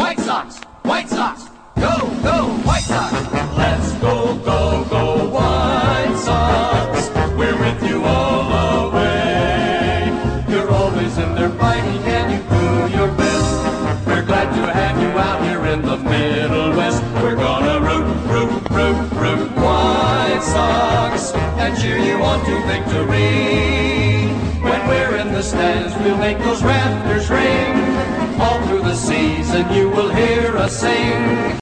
White Sox, White Sox, go, go, White Sox. Let's go, go, go, White Sox. We're with you all the way. You're always in there fighting and you do your best. We're glad to have you out here in the Middle West. We're gonna root, root, root, root White Sox and cheer you on to victory. When we're in the stands, we'll make those rafters ring. All through the season you will hear us sing.